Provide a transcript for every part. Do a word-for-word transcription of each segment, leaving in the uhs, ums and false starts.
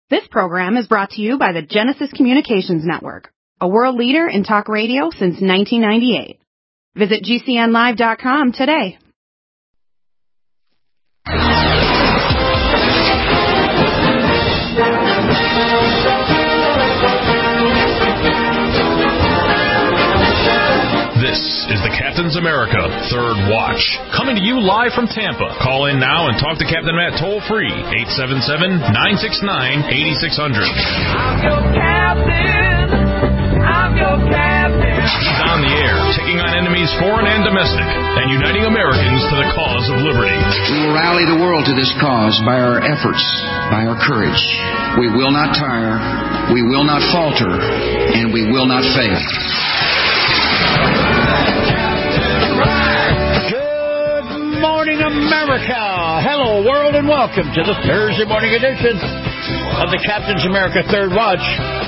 This program is brought to you by the Genesis Communications Network, a world leader in talk radio since nineteen ninety-eight. Visit G C N live dot com today. This is the Captain's America Third Watch, coming to you live from Tampa. Call in now and talk to Captain Matt toll-free, eight seven seven, nine six nine, eight six zero zero. I'm your captain. I'm your captain. He's on the air, taking on enemies foreign and domestic, and uniting Americans to the cause of liberty. We will rally the world to this cause by our efforts, by our courage. We will not tire, we will not falter, and we will not fail. Good morning, America. Hello, world, and welcome to the Thursday morning edition of the Captain's America Third Watch.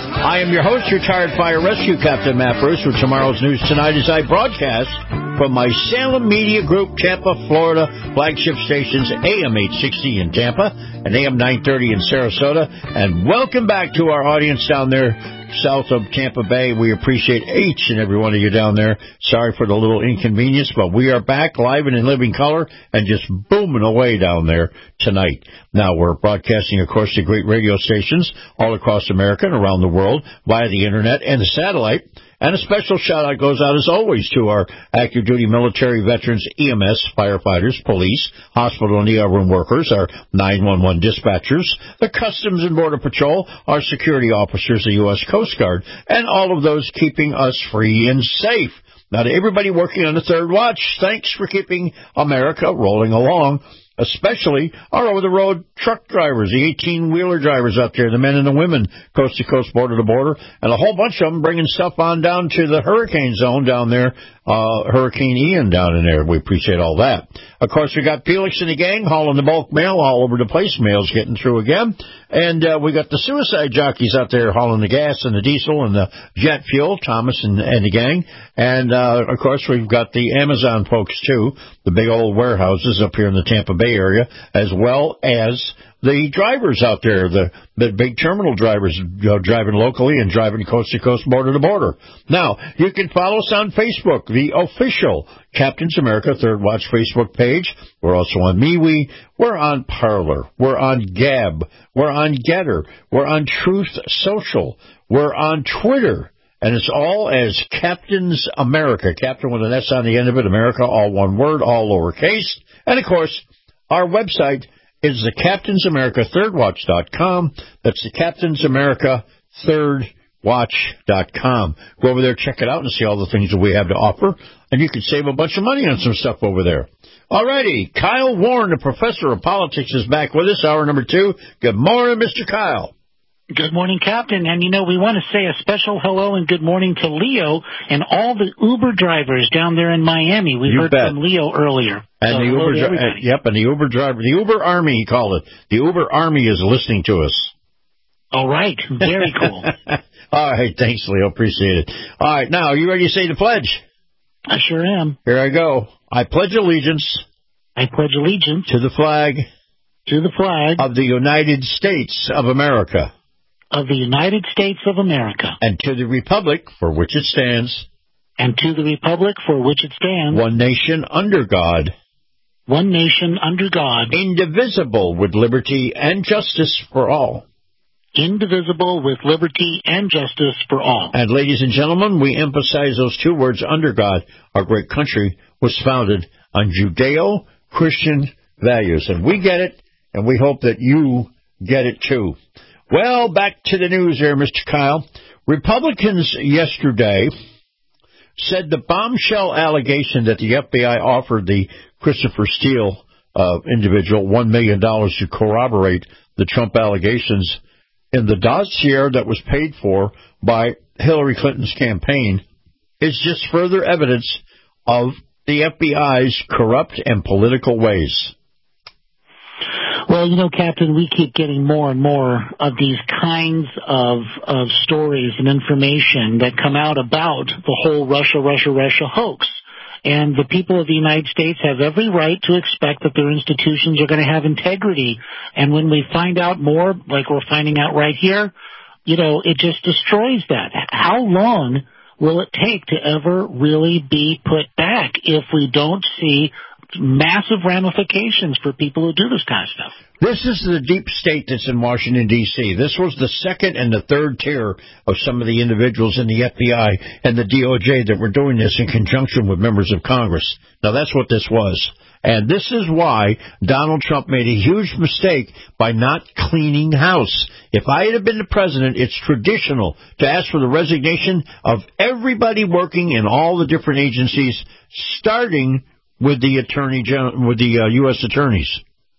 I am your host, retired fire rescue captain Matt Bruce, with tomorrow's news tonight as I broadcast from my Salem Media Group, Tampa, Florida, flagship stations, A M eight sixty in Tampa and A M nine thirty in Sarasota. And welcome back to our audience down there south of Tampa Bay. We appreciate each and every one of you down there. Sorry for the little inconvenience, but we are back live and in living color and just booming away down there tonight. Now, we're broadcasting, of course, to great radio stations all across America and around the world via the internet and the satellite. And a special shout-out goes out, as always, to our active duty military veterans, E M S, firefighters, police, hospital and E R room workers, our nine one one dispatchers, the Customs and Border Patrol, our security officers, the U S Coast Guard, and all of those keeping us free and safe. Now, to everybody working on the Third Watch, thanks for keeping America rolling along, especially our over-the-road truck drivers, the eighteen-wheeler drivers out there, the men and the women, coast-to-coast, border-to-border, and a whole bunch of them bringing stuff on down to the hurricane zone down there, uh, Hurricane Ian down in there. We appreciate all that. Of course, we got Felix and the gang hauling the bulk mail all over the place. Mail's getting through again. And uh, we got the suicide jockeys out there hauling the gas and the diesel and the jet fuel, Thomas and, and the gang. And, uh, of course, we've got the Amazon folks, too, the big old warehouses up here in the Tampa Bay area, as well as the drivers out there, the, the big terminal drivers, you know, driving locally and driving coast to coast, border to border. Now, you can follow us on Facebook, the official Captain's America Third Watch Facebook page. We're also on MeWe. We're on Parler. We're on Gab. We're on Getter. We're on Truth Social. We're on Twitter. And it's all as Captain's America. Captain with an S on the end of it, America, all one word, all lowercase. And, of course, our website is the Captain's America Third Watch dot com. That's the Captain's America Third Watch dot com. Go over there, check it out, and see all the things that we have to offer. And you can save a bunch of money on some stuff over there. All righty. Kyle Warren, the professor of politics, is back with us, hour number two. Good morning, Mister Kyle. Good morning, Captain. And, you know, we want to say a special hello and good morning to Leo and all the Uber drivers down there in Miami. We You heard bet. from Leo earlier. And so the Uber, dri- yep, and the Uber driver, the Uber Army, he called it. The Uber Army is listening to us. All right. Very cool. All right. Thanks, Leo. Appreciate it. All right. Now, are you ready to say the pledge? I sure am. Here I go. I pledge allegiance. I pledge allegiance. To the flag. To the flag. Of the United States of America. Of the United States of America. And to the republic for which it stands. And to the republic for which it stands. One nation under God. One nation under God. Indivisible with liberty and justice for all. Indivisible with liberty and justice for all. And ladies and gentlemen, we emphasize those two words, under God. Our great country was founded on Judeo-Christian values. And we get it, and we hope that you get it too. Well, back to the news here, Mister Kyle. Republicans yesterday said the bombshell allegation that the F B I offered the Christopher Steele uh, individual one million dollars to corroborate the Trump allegations in the dossier that was paid for by Hillary Clinton's campaign is just further evidence of the F B I's corrupt and political ways. Well, you know, Captain, we keep getting more and more of these kinds of, of stories and information that come out about the whole Russia, Russia, Russia hoax. And the people of the United States have every right to expect that their institutions are going to have integrity. And when we find out more, like we're finding out right here, you know, it just destroys that. How long will it take to ever really be put back if we don't see massive ramifications for people who do this kind of stuff? This is the deep state that's in Washington, D C This was the second and the third tier of some of the individuals in the F B I and the D O J that were doing this in conjunction with members of Congress. Now, that's what this was. And this is why Donald Trump made a huge mistake by not cleaning house. If I had been the president, it's traditional to ask for the resignation of everybody working in all the different agencies, starting with the attorney general, with the uh, U S attorneys.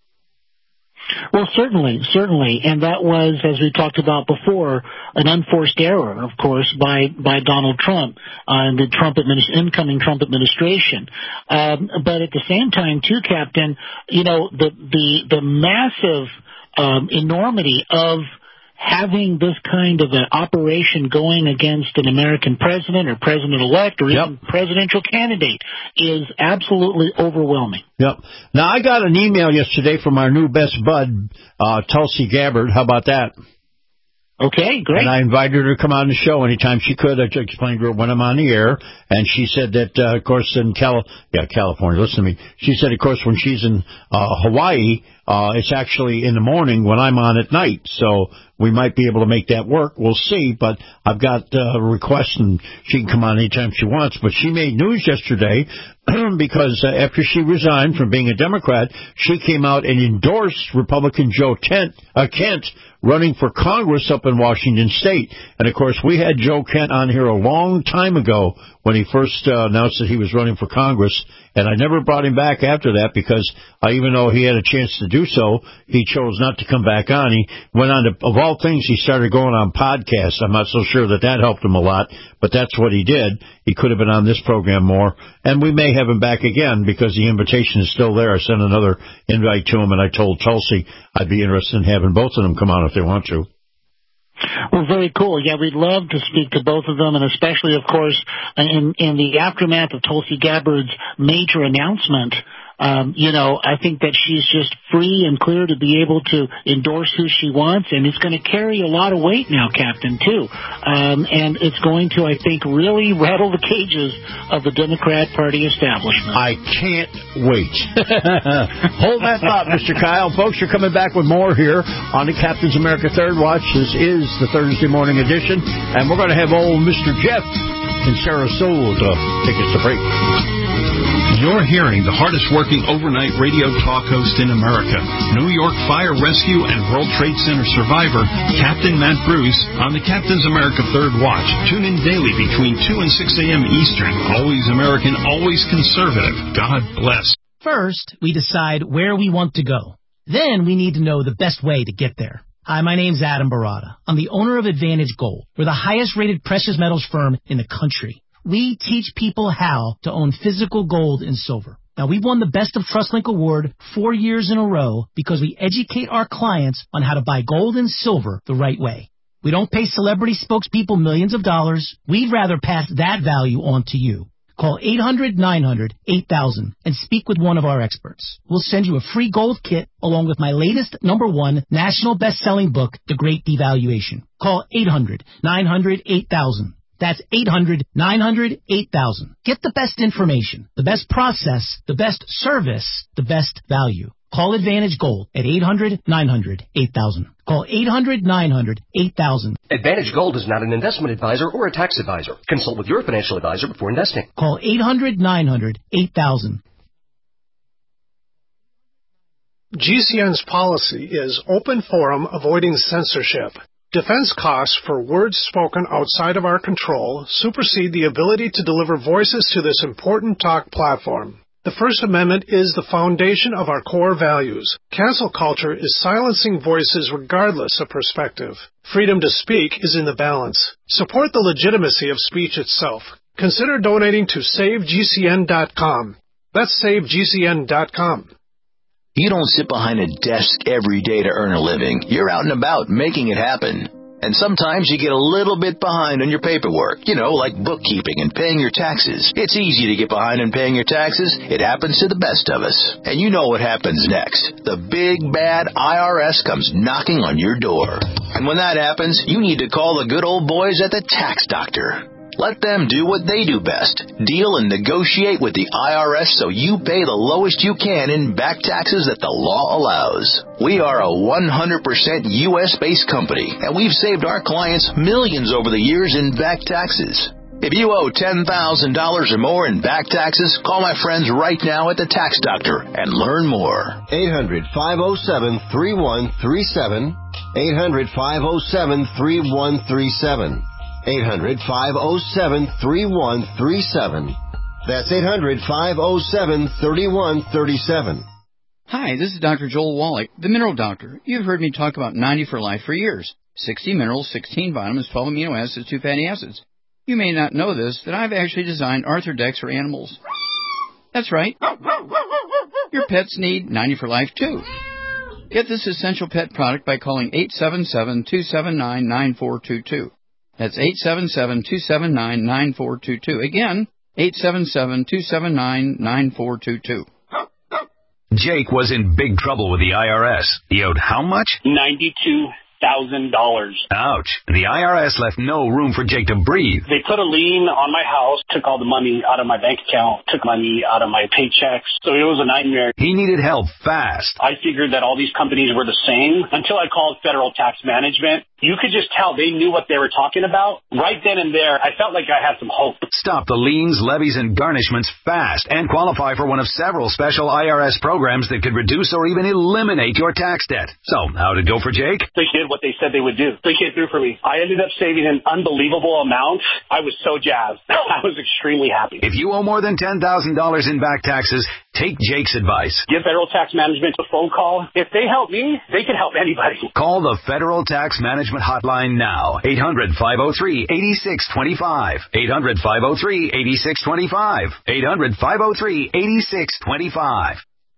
Well, certainly, certainly, and that was, as we talked about before, an unforced error, of course, by, by Donald Trump uh, and the Trump administ- incoming Trump administration. Um, but at the same time, too, Captain, you know, the the the massive um, enormity of having this kind of an operation going against an American president or president-elect or yep. even presidential candidate is absolutely overwhelming. Yep. Now, I got an email yesterday from our new best bud, uh, Tulsi Gabbard. How about that? Okay, great. And I invited her to come on the show anytime she could. I explained to her when I'm on the air, and she said that, uh, of course, in Cali- yeah, California, listen to me. She said, of course, when she's in uh, Hawaii, uh, it's actually in the morning when I'm on at night. So we might be able to make that work. We'll see. But I've got uh, a request, and she can come on anytime she wants. But she made news yesterday because uh, after she resigned from being a Democrat, she came out and endorsed Republican Joe Kent, uh, Kent running for Congress up in Washington State. And, of course, we had Joe Kent on here a long time ago when he first uh, announced that he was running for Congress. And I never brought him back after that because uh, even though he had a chance to do so, he chose not to come back on. He went on to, of all things, he started going on podcasts. I'm not so sure that that helped him a lot, but that's what he did. He could have been on this program more. And we may have him back again because the invitation is still there. I sent another invite to him, and I told Tulsi I'd be interested in having both of them come on if they want to. Well, very cool. Yeah, we'd love to speak to both of them, and especially, of course, in, in the aftermath of Tulsi Gabbard's major announcement. Um, you know, I think that she's just free and clear to be able to endorse who she wants, and it's going to carry a lot of weight now, Captain, too. Um, and it's going to, I think, really rattle the cages of the Democrat Party establishment. I can't wait. Hold that thought, Mister Kyle. Folks, you're coming back with more here on the Captain's America Third Watch. This is the Thursday morning edition, and we're going to have old Mister Jeff in Sarasota take us to break. You're hearing the hardest-working overnight radio talk host in America, New York Fire Rescue and World Trade Center survivor, Captain Matt Bruce, on the Captain's America Third Watch. Tune in daily between two and six a.m. Eastern. Always American, always conservative. God bless. First, we decide where we want to go. Then we need to know the best way to get there. Hi, my name's Adam Barada. I'm the owner of Advantage Gold. We're the highest-rated precious metals firm in the country. We teach people how to own physical gold and silver. Now, we've won the Best of TrustLink Award four years in a row because we educate our clients on how to buy gold and silver the right way. We don't pay celebrity spokespeople millions of dollars. We'd rather pass that value on to you. Call eight hundred nine hundred eight thousand and speak with one of our experts. We'll send you a free gold kit along with my latest number one national best-selling book, The Great Devaluation. Call eight hundred nine hundred eight thousand. That's eight hundred nine hundred eight thousand. Get the best information, the best process, the best service, the best value. Call Advantage Gold at eight hundred nine hundred eight thousand. Call eight hundred nine hundred eight thousand. Advantage Gold is not an investment advisor or a tax advisor. Consult with your financial advisor before investing. Call eight hundred nine hundred eight thousand. G C N's policy is open forum avoiding censorship. Defense costs for words spoken outside of our control supersede the ability to deliver voices to this important talk platform. The First Amendment is the foundation of our core values. Cancel culture is silencing voices regardless of perspective. Freedom to speak is in the balance. Support the legitimacy of speech itself. Consider donating to save G C N dot com. That's save G C N dot com. You don't sit behind a desk every day to earn a living. You're out and about making it happen. And sometimes you get a little bit behind on your paperwork, you know, like bookkeeping and paying your taxes. It's easy to get behind on paying your taxes. It happens to the best of us. And you know what happens next. The big, bad I R S comes knocking on your door. And when that happens, you need to call the good old boys at the Tax Doctor. Let them do what they do best. Deal and negotiate with the I R S so you pay the lowest you can in back taxes that the law allows. We are a one hundred percent U S-based company, and we've saved our clients millions over the years in back taxes. If you owe ten thousand dollars or more in back taxes, call my friends right now at the Tax Doctor and learn more. eight hundred, five oh seven, three one three seven. eight hundred, five oh seven, three one three seven. eight hundred, five oh seven, three one three seven. That's eight hundred, five oh seven, three one three seven. Hi, this is Doctor Joel Wallach, the Mineral Doctor. You've heard me talk about ninety for Life for years. sixty minerals, sixteen vitamins, twelve amino acids, two fatty acids. You may not know this, that I've actually designed Arthrodex for animals. That's right. Your pets need ninety for Life, too. Get this essential pet product by calling eight seven seven, two seven nine, nine four two two. That's eight seven seven, two seven nine, nine four two two. Again, eight seven seven, two seven nine, nine four two two. Jake was in big trouble with the I R S. He owed how much? ninety-two thousand dollars. Ouch. The I R S left no room for Jake to breathe. They put a lien on my house, took all the money out of my bank account, took money out of my paychecks. So it was a nightmare. He needed help fast. I figured that all these companies were the same until I called Federal Tax Management. You could just tell they knew what they were talking about. Right then and there, I felt like I had some hope. Stop the liens, levies, and garnishments fast and qualify for one of several special I R S programs that could reduce or even eliminate your tax debt. So, how'd it go for Jake? They did what they said they would do. They came through for me. I ended up saving an unbelievable amount. I was so jazzed. I was extremely happy. If you owe more than ten thousand dollars in back taxes, take Jake's advice. Give Federal Tax Management a phone call. If they help me, they can help anybody. Call the Federal Tax Management hotline now. eight hundred, five oh three, eight six two five. eight hundred, five oh three, eight six two five. eight hundred, five oh three, eight six two five.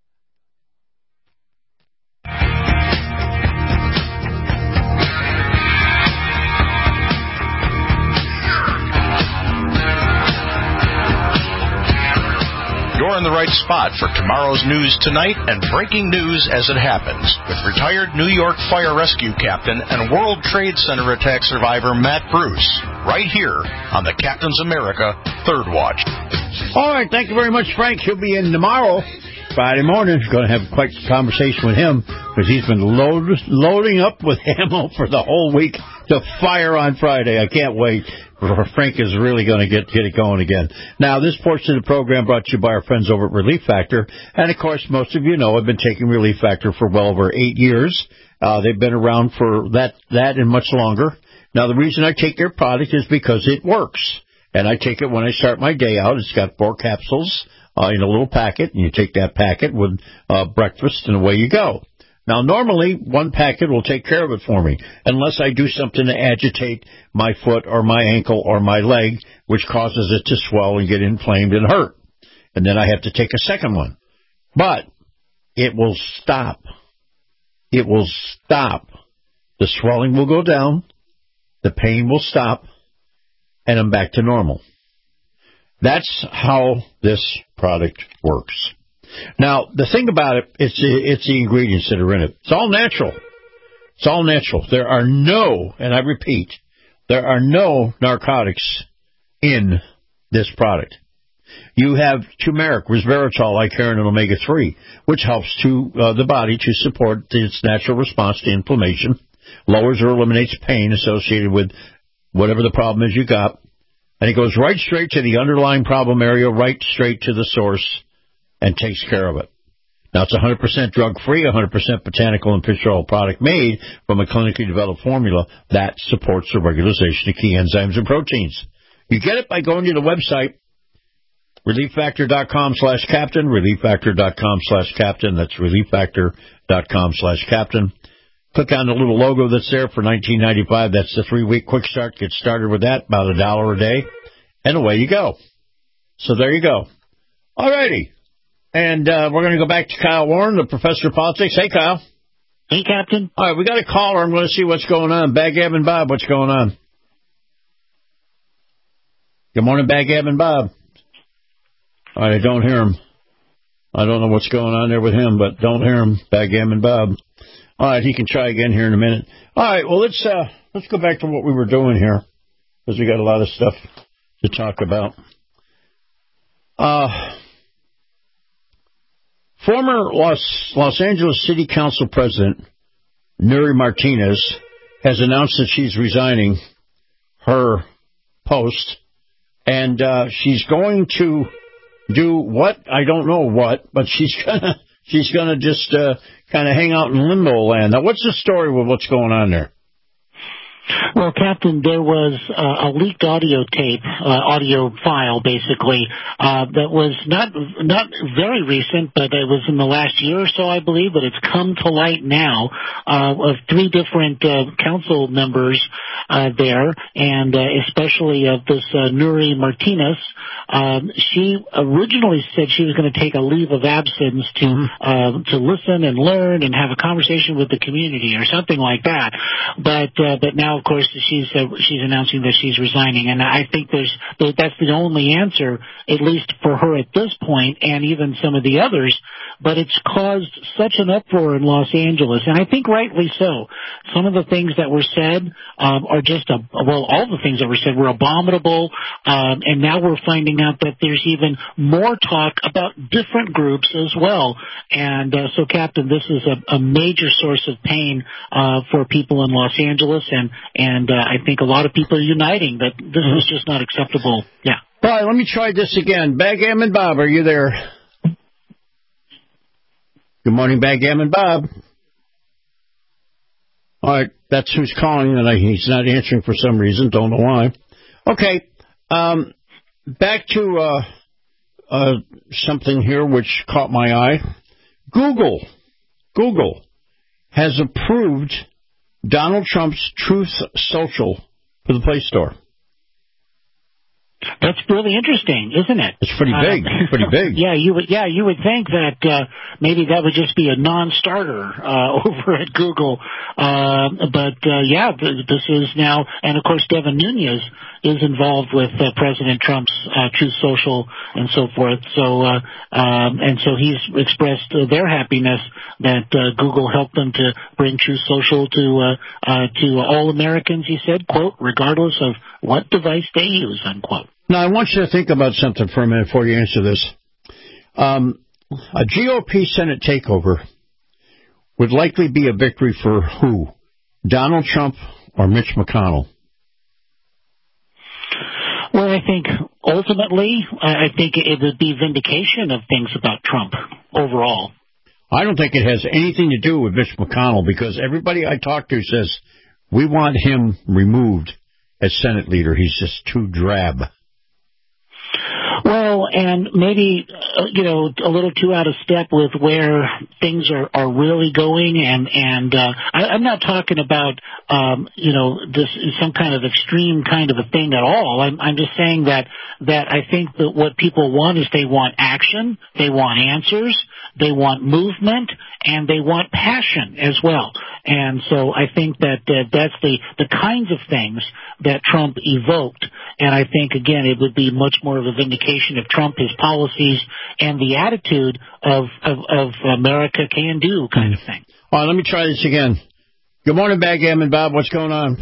You're in the right spot for tomorrow's news tonight and breaking news as it happens with retired New York Fire Rescue Captain and World Trade Center attack survivor Matt Bruce, right here on the Captain's America Third Watch. All right, thank you very much, Frank. He'll be in tomorrow, Friday morning. Going to have quite a conversation with him because he's been load, loading up with ammo for the whole week to fire on Friday. I can't wait. Frank is really going to get get it going again. Now, this portion of the program brought to you by our friends over at Relief Factor. And, of course, most of you know I've been taking Relief Factor for well over eight years. Uh, they've been around for that, that and much longer. Now, the reason I take their product is because it works. And I take it when I start my day out. It's got four capsules uh, in a little packet, and you take that packet with uh, breakfast, and away you go. Now, normally, one packet will take care of it for me, unless I do something to agitate my foot or my ankle or my leg, which causes it to swell and get inflamed and hurt. And then I have to take a second one. But it will stop. It will stop. The swelling will go down, the pain will stop, and I'm back to normal. That's how this product works. Now, the thing about it, it's, it's the ingredients that are in it. It's all natural. It's all natural. There are no, and I repeat, there are no narcotics in this product. You have turmeric, resveratrol, Icariin, and omega three, which helps to uh, the body to support its natural response to inflammation, lowers or eliminates pain associated with whatever the problem is you got, and it goes right straight to the underlying problem area, right straight to the source, and takes care of it. Now, it's one hundred percent drug-free, one hundred percent botanical and fish oil product made from a clinically developed formula that supports the regularization of key enzymes and proteins. You get it by going to the website, relieffactor.com slash captain, relieffactor.com slash captain. That's relieffactor.com slash captain. Click on the little logo that's there for nineteen ninety-five. That's the three-week quick start. Get started with that, about a dollar a day, and away you go. So there you go. All righty. And uh, we're going to go back to Kyle Warren, the professor of politics. Hey, Kyle. Hey, Captain. All right, we got a caller. I'm going to see what's going on. Backgammon Bob, what's going on? Good morning, Backgammon Bob. All right, I don't hear him. I don't know what's going on there with him, but don't hear him, Backgammon Bob. All right, he can try again here in a minute. All right, well, let's uh, let's go back to what we were doing here, because we got a lot of stuff to talk about. Uh, former Los Los Angeles City Council President Nury Martinez has announced that she's resigning her post, and uh, she's going to do what? I don't know what, but she's gonna she's gonna just uh, kind of hang out in limbo land. Now, what's the story with what's going on there? Well, Captain, there was uh, a leaked audio tape, uh, audio file, basically, uh, that was not not very recent, but it was in the last year or so, I believe, but it's come to light now, uh, of three different uh, council members uh, there, and uh, especially of this uh, Nury Martinez. Um, she originally said she was going to take a leave of absence to uh, to listen and learn and have a conversation with the community or something like that, but uh, but now, of course, she's uh, she's announcing that she's resigning, and I think there's that's the only answer, at least for her at this point, and even some of the others. But it's caused such an uproar in Los Angeles, and I think rightly so. Some of the things that were said um, are just a, well, all the things that were said were abominable, um, and now we're finding out that there's even more talk about different groups as well. And uh, so, Captain, this is a, a major source of pain uh, for people in Los Angeles, and And uh, I think a lot of people are uniting that this is just not acceptable. Yeah. All right, let me try this again. Backgammon Bob, are you there? Good morning, Backgammon Bob. All right, that's who's calling, and I, he's not answering for some reason. Don't know why. Okay, um, back to uh, uh, something here which caught my eye. Google, Google has approved Donald Trump's Truth Social for the Play Store. That's really interesting, isn't it? It's pretty big. Uh, pretty big. Yeah, you would. Yeah, you would think that uh, maybe that would just be a non-starter uh, over at Google. Uh, but uh, yeah, this is now, and of course, Devin Nunes is involved with uh, President Trump's uh, Truth Social and so forth. So, uh, um, and so he's expressed uh, their happiness that uh, Google helped them to bring Truth Social to uh, uh, to all Americans. He said, "quote regardless of what device they use," unquote. Now, I want you to think about something for a minute before you answer this. Um, a G O P Senate takeover would likely be a victory for who? Donald Trump or Mitch McConnell? Well, I think ultimately, I think it would be vindication of things about Trump overall. I don't think it has anything to do with Mitch McConnell, because everybody I talk to says we want him removed as Senate leader. He's just too drab. Well, and maybe, uh, you know, a little too out of step with where things are, are really going. And, and uh, I, I'm not talking about, um, you know, this is some kind of extreme kind of a thing at all. I'm, I'm just saying that, that I think that what people want is they want action, they want answers, they want movement, and they want passion as well. And so I think that uh, that's the, the kinds of things that Trump evoked. And I think, again, it would be much more of a vindication of Trump, his policies, and the attitude of, of, of America can do kind of thing. All right, let me try this again. Good morning, Backgammon Bob. What's going on?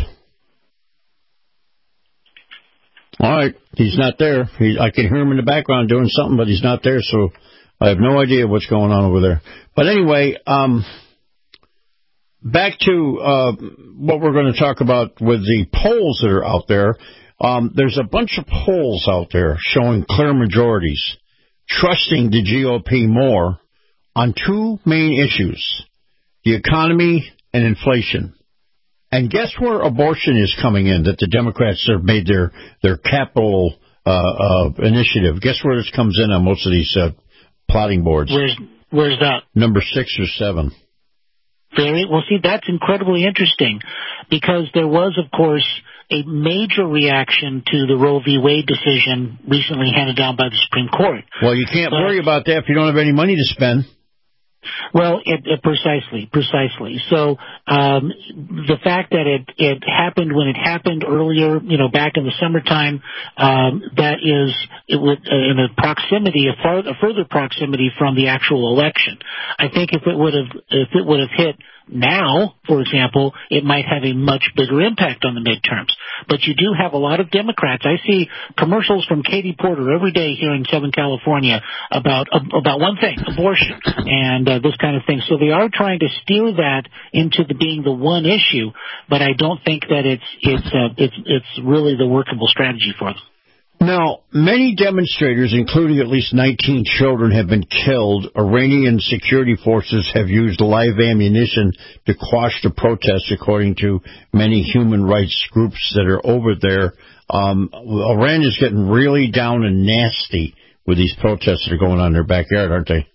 All right, he's not there. He, I can hear him in the background doing something, but he's not there, so I have no idea what's going on over there. But anyway, um, back to uh, what we're going to talk about with the polls that are out there. Um, there's a bunch of polls out there showing clear majorities, trusting the G O P more on two main issues, the economy and inflation. And guess where abortion is coming in, that the Democrats have made their, their capital uh, uh, initiative. Guess where this comes in on most of these uh, plotting boards? Where's, where's that? Number six or seven. Very well. See, that's incredibly interesting, because there was, of course, a major reaction to the Roe v. Wade decision recently handed down by the Supreme Court. Well, you can't but, worry about that if you don't have any money to spend. Well, it, it, precisely, precisely. So um, the fact that it, it happened when it happened earlier, you know, back in the summertime, um, that is it would, uh, in a proximity, a, far, a further proximity from the actual election. I think if it would have, if it would have hit now, for example, it might have a much bigger impact on the midterms. But you do have a lot of Democrats. I see commercials from Katie Porter every day here in Southern California about about one thing, abortion, and uh, this kind of thing. So they are trying to steer that into the, being the one issue, but I don't think that it's it's uh, it's it's really the workable strategy for them. Now, many demonstrators, including at least nineteen children, have been killed. Iranian security forces have used live ammunition to quash the protests, according to many human rights groups that are over there. Um, Iran is getting really down and nasty with these protests that are going on in their backyard, aren't they?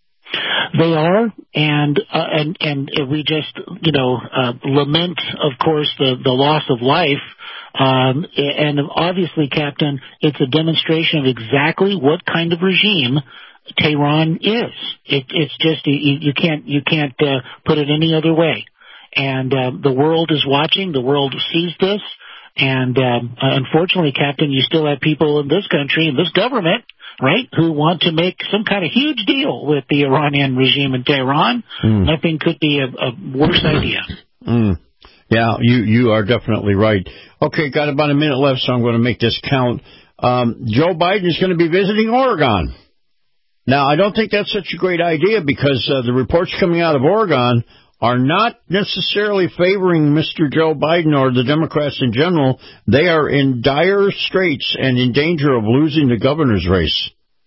They are, and uh, and and we just, you know, uh, lament, of course, the the loss of life. Um, and obviously, Captain, it's a demonstration of exactly what kind of regime Tehran is. It, it's just you, you can't you can't uh, put it any other way. And uh, the world is watching. The world sees this. And um, unfortunately, Captain, you still have people in this country, in this government, right, who want to make some kind of huge deal with the Iranian regime in Tehran. Mm. Nothing could be a, a worse idea. Mm. Yeah, you, you are definitely right. Okay, got about a minute left, so I'm going to make this count. Um, Joe Biden is going to be visiting Oregon. Now, I don't think that's such a great idea because uh, the reports coming out of Oregon are not necessarily favoring Mister Joe Biden or the Democrats in general. They are in dire straits and in danger of losing the governor's race.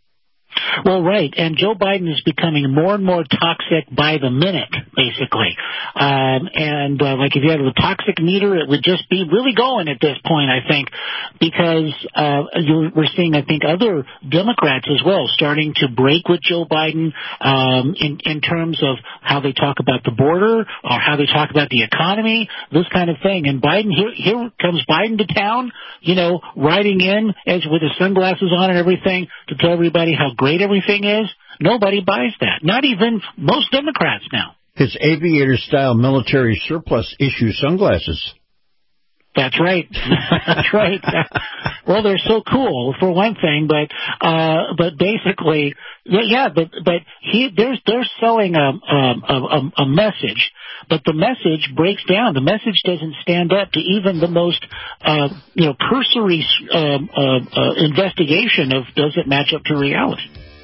Well, right, and Joe Biden is becoming more and more toxic by the minute, basically. Um, and, uh, like, if you had a toxic meter, it would just be really going at this point, I think, because uh, you're, we're seeing, I think, other Democrats as well starting to break with Joe Biden um, in, in terms of how they talk about the border or how they talk about the economy, this kind of thing. And Biden, here, here comes Biden to town, you know, riding in as with his sunglasses on and everything to tell everybody how great great everything is. Nobody buys that. Not even most Democrats now. His aviator-style military surplus issue sunglasses. That's right. That's right. Well, they're so cool for one thing, but uh, but basically, yeah, but but he they're they're selling a a, a a message, but the message breaks down. The message doesn't stand up to even the most uh, you know cursory um, uh, uh, investigation of does it match up to reality.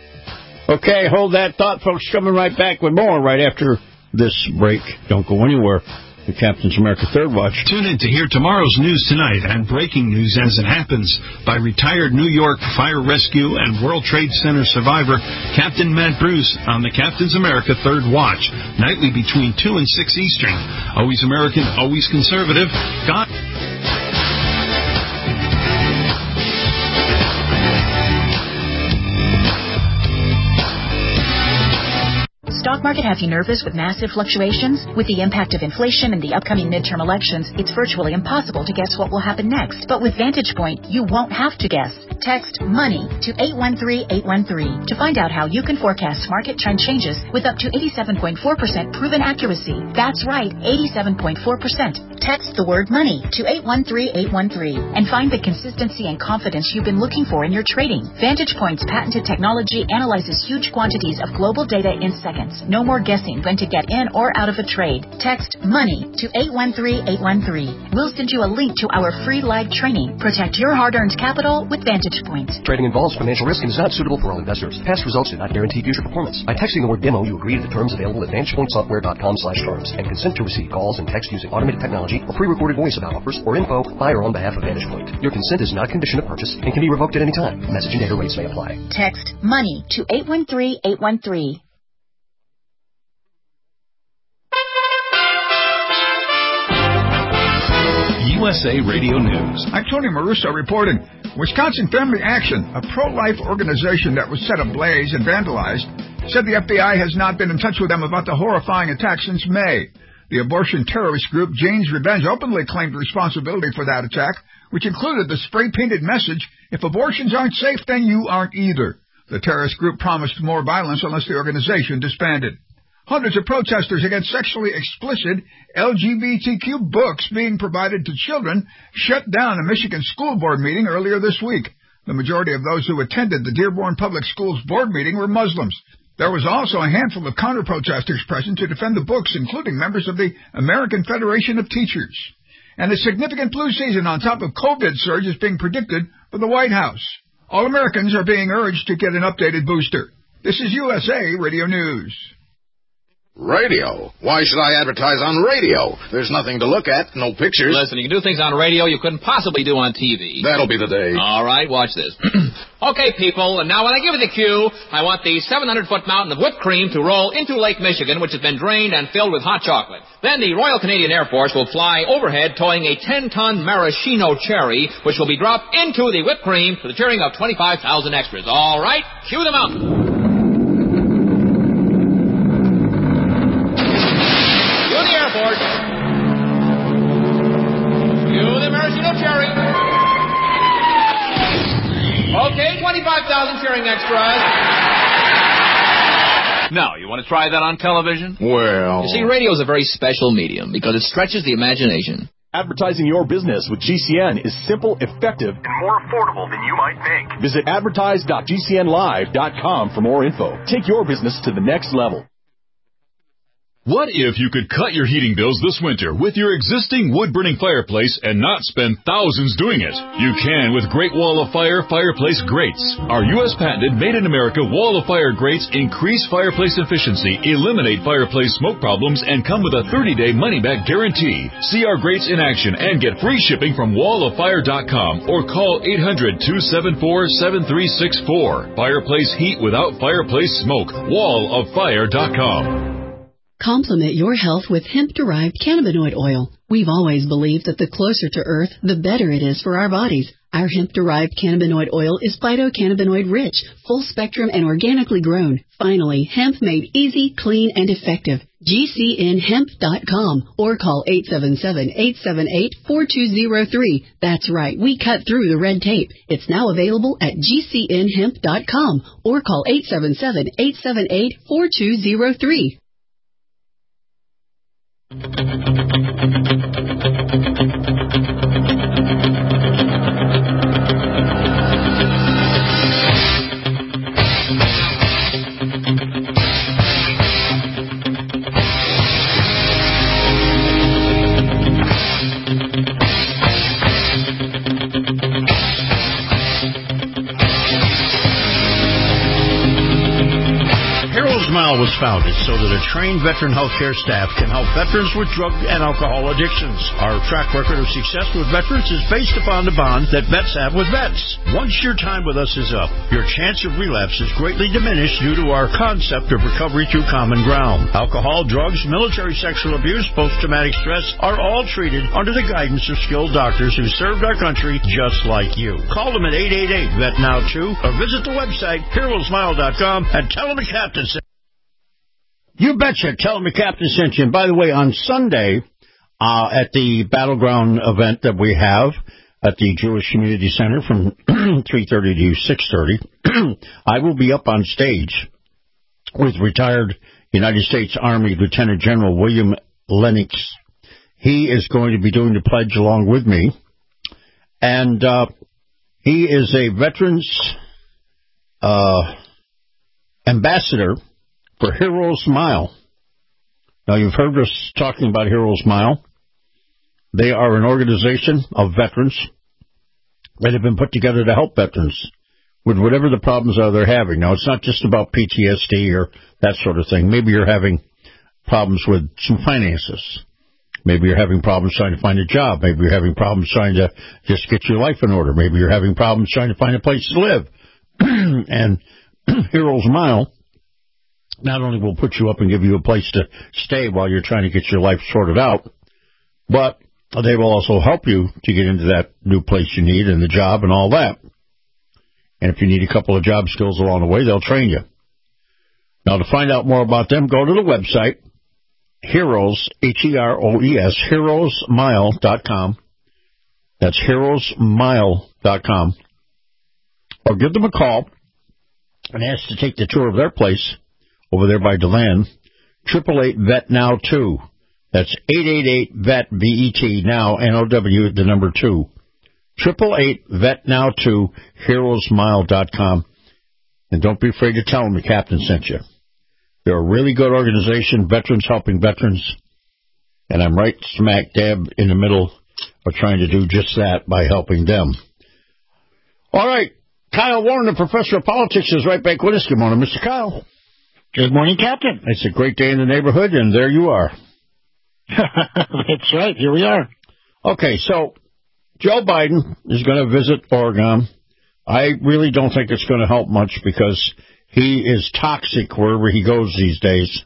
Okay, hold that thought, folks. Coming right back with more right after this break. Don't go anywhere. The Captain's America Third Watch. Tune in to hear tomorrow's news tonight and breaking news as it happens by retired New York Fire Rescue and World Trade Center survivor Captain Matt Bruce on the Captain's America Third Watch, nightly between two and six Eastern. Always American, always conservative. God... Stock market have you nervous with massive fluctuations? With the impact of inflation and the upcoming midterm elections, it's virtually impossible to guess what will happen next. But with Vantage Point, you won't have to guess. Text MONEY to eight one three eight one three to find out how you can forecast market trend changes with up to eighty-seven point four percent proven accuracy. That's right, eighty-seven point four percent. Text the word MONEY to eight one three eight one three and find the consistency and confidence you've been looking for in your trading. Vantage Point's patented technology analyzes huge quantities of global data in seconds. No more guessing when to get in or out of a trade. Text MONEY to eight one three eight one three. We'll send you a link to our free live training. Protect your hard-earned capital with Vantage Point. Trading involves financial risk and is not suitable for all investors. Past results do not guarantee future performance. By texting the word demo, you agree to the terms available at vantagepointsoftware.com slash terms and consent to receive calls and text using automated technology or pre-recorded voice about offers or info by or on behalf of Vantage Point. Your consent is not a condition of purchase and can be revoked at any time. Message and data rates may apply. Text MONEY to eight one three eight one three. U S A Radio News. I'm Tony Maruso reporting. Wisconsin Family Action, a pro-life organization that was set ablaze and vandalized, said the F B I has not been in touch with them about the horrifying attack since May. The abortion terrorist group Jane's Revenge openly claimed responsibility for that attack, which included the spray-painted message, "If abortions aren't safe, then you aren't either." The terrorist group promised more violence unless the organization disbanded. Hundreds of protesters against sexually explicit L G B T Q books being provided to children shut down a Michigan school board meeting earlier this week. The majority of those who attended the Dearborn Public Schools board meeting were Muslims. There was also a handful of counter-protesters present to defend the books, including members of the American Federation of Teachers. And a significant flu season on top of COVID surge is being predicted for the White House. All Americans are being urged to get an updated booster. This is U S A Radio News. Radio? Why should I advertise on radio? There's nothing to look at, no pictures. Listen, you can do things on radio you couldn't possibly do on T V. That'll be the day. All right, watch this. Okay, people, and now when I give you the cue, I want the seven hundred foot mountain of whipped cream to roll into Lake Michigan, which has been drained and filled with hot chocolate. Then the Royal Canadian Air Force will fly overhead towing a ten ton maraschino cherry, which will be dropped into the whipped cream to the cheering of twenty-five thousand extras. All right, cue the mountain. Cherry. Okay, twenty-five thousand cheering extras. Now, you want to try that on television? Well... You see, radio is a very special medium because it stretches the imagination. Advertising your business with G C N is simple, effective, and more affordable than you might think. Visit advertise dot G C N live dot com for more info. Take your business to the next level. What if you could cut your heating bills this winter with your existing wood-burning fireplace and not spend thousands doing it? You can with Great Wall of Fire fireplace grates. Our U S patented made-in-America Wall of Fire grates increase fireplace efficiency, eliminate fireplace smoke problems, and come with a thirty day money-back guarantee. See our grates in action and get free shipping from wall of fire dot com or call eight hundred, two seven four, seven three six four. Fireplace heat without fireplace smoke. wall of fire dot com. Complement your health with hemp-derived cannabinoid oil. We've always believed that the closer to Earth, the better it is for our bodies. Our hemp-derived cannabinoid oil is phytocannabinoid rich, full-spectrum, and organically grown. Finally, hemp made easy, clean, and effective. G C N hemp dot com or call eight seven seven, eight seven eight, four two zero three. That's right, we cut through the red tape. It's now available at G C N hemp dot com or call eight seven seven, eight seven eight, four two zero three. Was founded so that a trained veteran healthcare staff can help veterans with drug and alcohol addictions. Our track record of success with veterans is based upon the bond that vets have with vets. Once your time with us is up, your chance of relapse is greatly diminished due to our concept of recovery through common ground. Alcohol, drugs, military sexual abuse, post-traumatic stress are all treated under the guidance of skilled doctors who served our country just like you. Call them at eight eight eight, V E T Now two or visit the website, hero smile dot com, and tell them the captain said. You betcha. Tell them the captain sent you. And by the way, on Sunday, uh, at the Battleground event that we have at the Jewish Community Center from three thirty to six thirty, I will be up on stage with retired United States Army Lieutenant General William Lennox. He is going to be doing the pledge along with me. And uh, he is a veterans uh, ambassador for Heroes Mile. Now, you've heard us talking about Heroes Mile. They are an organization of veterans that have been put together to help veterans with whatever the problems are they're having. Now, it's not just about P T S D or that sort of thing. Maybe you're having problems with some finances. Maybe you're having problems trying to find a job. Maybe you're having problems trying to just get your life in order. Maybe you're having problems trying to find a place to live. And Heroes Mile not only will put you up and give you a place to stay while you're trying to get your life sorted out, but they will also help you to get into that new place you need and the job and all that. And if you need a couple of job skills along the way, they'll train you. Now, to find out more about them, go to the website, Heroes, H E R O E S, heroes mile dot com. That's heroes mile dot com. Or give them a call and ask to take the tour of their place over there by DeLand. eight eight eight, V E T, now two. That's eight eight eight, V E T, V E T, now, N O W, the number two. eight eight eight, V E T, now two, heroes mile dot com. And don't be afraid to tell them the captain sent you. They're a really good organization, veterans helping veterans. And I'm right smack dab in the middle of trying to do just that by helping them. All right. Kyle Warren, the professor of politics, is right back with us. Good morning, Mister Kyle. Good morning, Captain. It's a great day in the neighborhood, and there you are. That's right. Here we are. Okay, so Joe Biden is going to visit Oregon. I really don't think it's going to help much because he is toxic wherever he goes these days.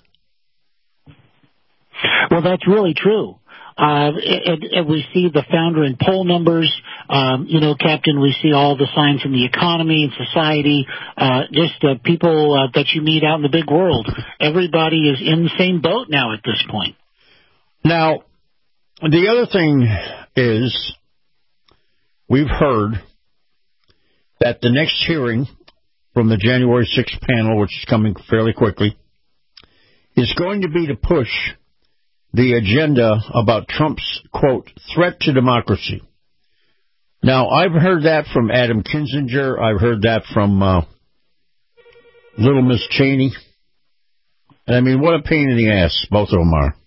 Well, that's really true. Uh, and, and we see the founder and poll numbers. Um, you know, Captain, we see all the signs in the economy and society, uh, just uh, people uh, that you meet out in the big world. Everybody is in the same boat now at this point. Now, the other thing is we've heard that the next hearing from the January sixth panel, which is coming fairly quickly, is going to be to push the agenda about Trump's, quote, threat to democracy. Now, I've heard that from Adam Kinzinger. I've heard that from uh, Little Miss Cheney. And I mean, what a pain in the ass both of them are.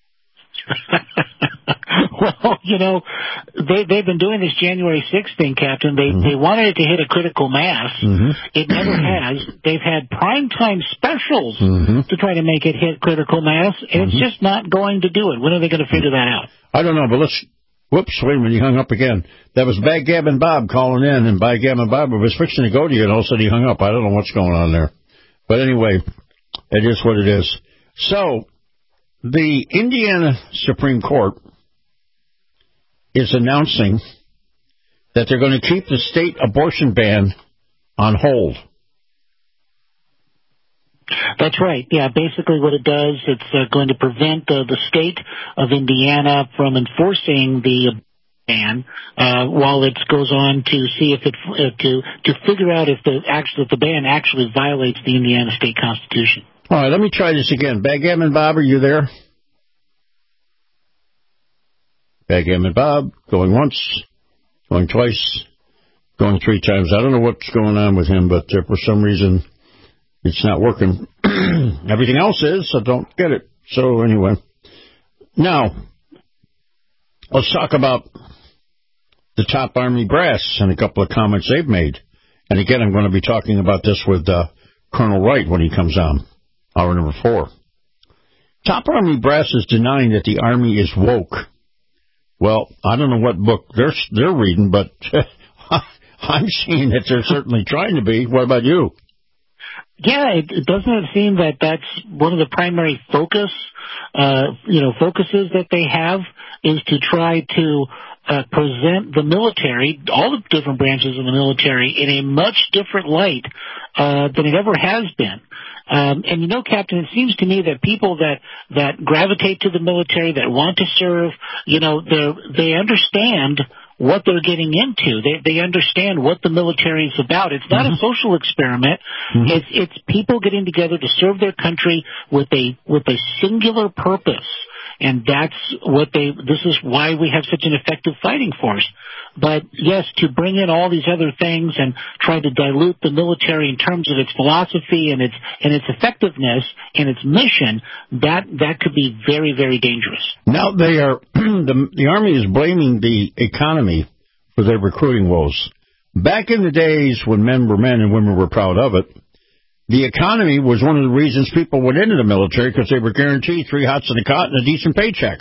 Well, you know, they, they've been doing this January sixth thing, Captain. They mm-hmm. they wanted it to hit a critical mass. Mm-hmm. It never has. They've had primetime specials mm-hmm. to try to make it hit critical mass, and mm-hmm. it's just not going to do it. When are they going to figure that out? I don't know, but let's... Whoops, wait a minute, he hung up again. That was Backgammon Bob calling in, and Backgammon Bob was fixing to go to you, and all of a sudden he hung up. I don't know what's going on there. But anyway, it is what it is. So, the Indiana Supreme Court is announcing that they're going to keep the state abortion ban on hold. That's right. Yeah, basically what it does, it's uh, going to prevent uh, the state of Indiana from enforcing the ban uh, while it goes on to see if it uh, to to figure out if the actually if the ban actually violates the Indiana state constitution. All right, let me try this again. Backgammon Bob, are you there? Backgammon Bob, going once, going twice, going three times. I don't know what's going on with him, but uh, for some reason it's not working. Everything else is, I don't get it. So anyway, now let's talk about the top Army brass and a couple of comments they've made. And again, I'm going to be talking about this with uh, Colonel Wright when he comes on, hour number four. Top Army brass is denying that the Army is woke. Well, I don't know what book they're they're reading, but I'm seeing that they're certainly trying to be. What about you? Yeah, it, it doesn't seem that that's one of the primary focus, uh, you know, focuses that they have is to try to uh, present the military, all the different branches of the military, in a much different light uh, than it ever has been. Um, and you know, Captain, it seems to me that people that, that gravitate to the military, that want to serve, you know, they understand what they're getting into. They they understand what the military is about. It's not mm-hmm. a social experiment. Mm-hmm. It's it's people getting together to serve their country with a with a singular purpose. And that's what they, this is why we have such an effective fighting force. But yes, to bring in all these other things and try to dilute the military in terms of its philosophy and its, and its effectiveness and its mission, that, that could be very, very dangerous. Now they are, the, the Army is blaming the economy for their recruiting woes. Back in the days when men were men and women were proud of it, the economy was one of the reasons people went into the military, because they were guaranteed three hots in a cot and a decent paycheck.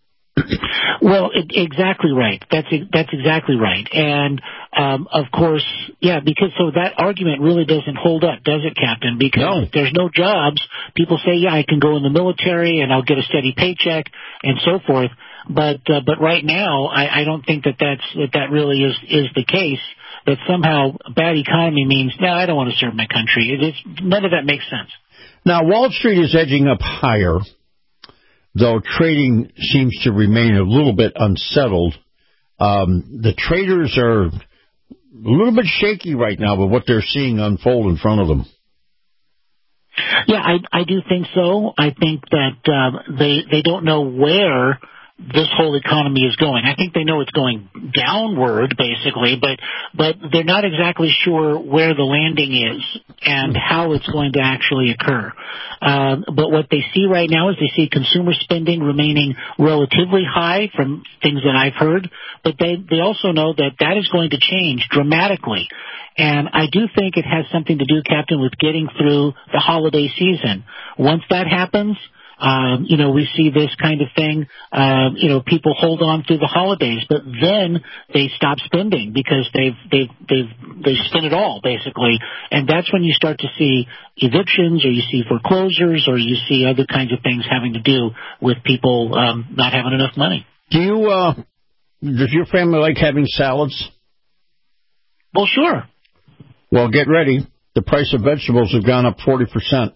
Well, it, exactly right. That's that's exactly right. And, um, of course, yeah, because so that argument really doesn't hold up, does it, Captain? Because no. If there's no jobs, people say, yeah, I can go in the military and I'll get a steady paycheck and so forth. But uh, but right now, I, I don't think that that's, that, that really is, is the case. That somehow a bad economy means, no, I don't want to serve my country. It is, none of that makes sense. Now, Wall Street is edging up higher, though trading seems to remain a little bit unsettled. Um, the traders are a little bit shaky right now with what they're seeing unfold in front of them. Yeah, I, I do think so. I think that um, they they don't know where this whole economy is going. I think they know it's going downward, basically, but but they're not exactly sure where the landing is and how it's going to actually occur. Uh, but what they see right now is they see consumer spending remaining relatively high from things that I've heard, but they, they also know that that is going to change dramatically. And I do think it has something to do, Captain, with getting through the holiday season. Once that happens, Um, you know, we see this kind of thing, um, you know, people hold on through the holidays, but then they stop spending because they've, they've, they've, they've spent it all, basically. And that's when you start to see evictions or you see foreclosures or you see other kinds of things having to do with people, um, not having enough money. Do you, uh, does your family like having salads? Well, sure. Well, get ready. The price of vegetables have gone up forty percent.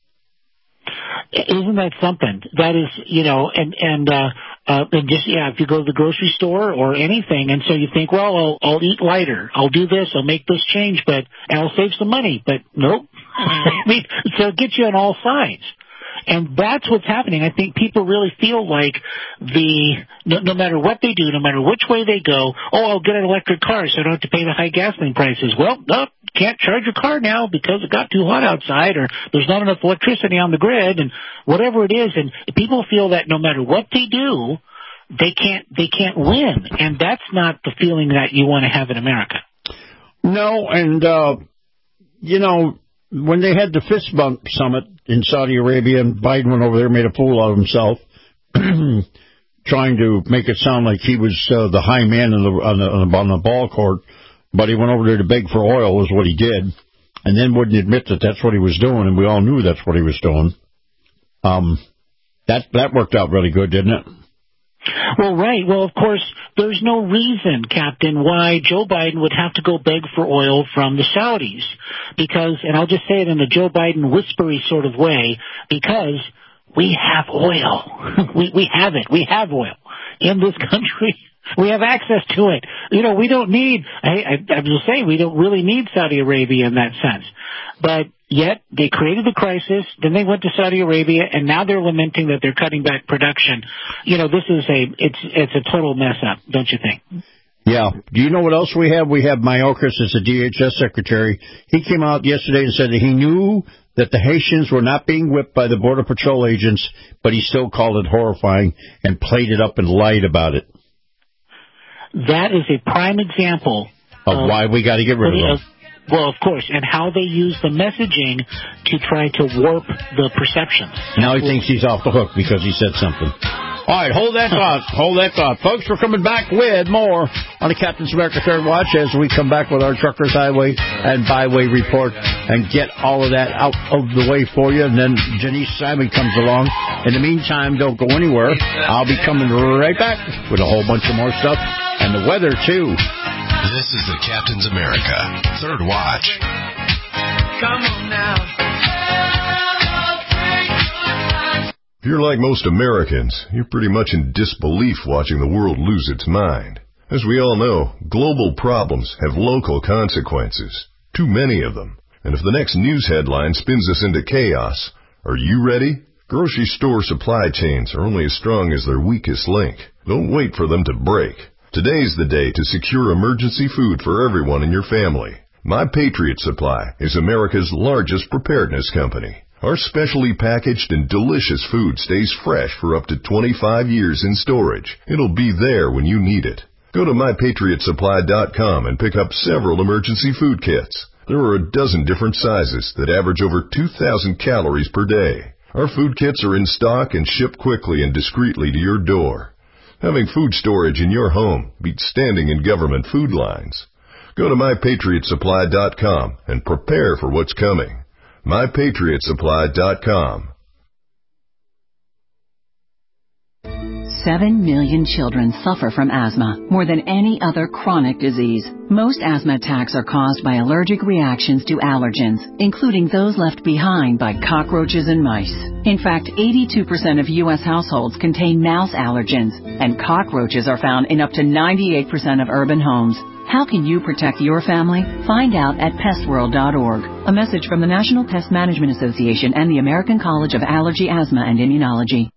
Isn't that something? That is, you know, and and uh, uh, and just yeah, if you go to the grocery store or anything, and so you think, well, I'll, I'll eat lighter, I'll do this, I'll make this change, but and I'll save some money, but nope. I mean, so it gets you on all sides. And that's what's happening. I think people really feel like the no, no matter what they do, no matter which way they go, oh, I'll get an electric car so I don't have to pay the high gasoline prices. Well, no, can't charge your car now because it got too hot outside or there's not enough electricity on the grid and whatever it is. And people feel that no matter what they do, they can't they can't win. And that's not the feeling that you want to have in America. No, and, uh, you know, when they had the fist bump summit in Saudi Arabia and Biden went over there and made a fool out of himself, trying to make it sound like he was uh, the high man in the, on, the, on the ball court, but he went over there to beg for oil is what he did, and then wouldn't admit that that's what he was doing, and we all knew that's what he was doing. Um, that that worked out really good, didn't it? Well, right. Well, of course, there's no reason, Captain, why Joe Biden would have to go beg for oil from the Saudis. Because, and I'll just say it in the Joe Biden whispery sort of way, because we have oil. we, we have it. We have oil in this country. We have access to it. You know, we don't need, I, I, I will say, we don't really need Saudi Arabia in that sense. But yet, they created the crisis, then they went to Saudi Arabia, and now they're lamenting that they're cutting back production. You know, this is a, it's, it's a total mess up, don't you think? Yeah. Do you know what else we have? We have Mayorkas as the D H S secretary. He came out yesterday and said that he knew that the Haitians were not being whipped by the Border Patrol agents, but he still called it horrifying and played it up and lied about it. That is a prime example of, of why we got to get rid of them. Well, of course, and how they use the messaging to try to warp the perceptions. Now he thinks he's off the hook because he said something. All right, hold that thought. Hold that thought. Folks, we're coming back with more on the Captain's America Third Watch as we come back with our Truckers Highway and Byway report and get all of that out of the way for you. And then Janice Simon comes along. In the meantime, don't go anywhere. I'll be coming right back with a whole bunch of more stuff and the weather, too. This is the Captain's America Third Watch. Come on now. If you're like most Americans, you're pretty much in disbelief watching the world lose its mind. As we all know, global problems have local consequences. Too many of them. And if the next news headline spins us into chaos, are you ready? Grocery store supply chains are only as strong as their weakest link. Don't wait for them to break. Today's the day to secure emergency food for everyone in your family. My Patriot Supply is America's largest preparedness company. Our specially packaged and delicious food stays fresh for up to twenty-five years in storage. It'll be there when you need it. Go to my patriot supply dot com and pick up several emergency food kits. There are a dozen different sizes that average over two thousand calories per day. Our food kits are in stock and ship quickly and discreetly to your door. Having food storage in your home beats standing in government food lines. Go to my patriot supply dot com and prepare for what's coming. my patriot supply dot com. seven million children suffer from asthma, more than any other chronic disease. Most asthma attacks are caused by allergic reactions to allergens, including those left behind by cockroaches and mice. In fact, eighty-two percent of U S households contain mouse allergens, and cockroaches are found in up to ninety-eight percent of urban homes. How can you protect your family? Find out at pest world dot org. A message from the National Pest Management Association and the American College of Allergy, Asthma, and Immunology.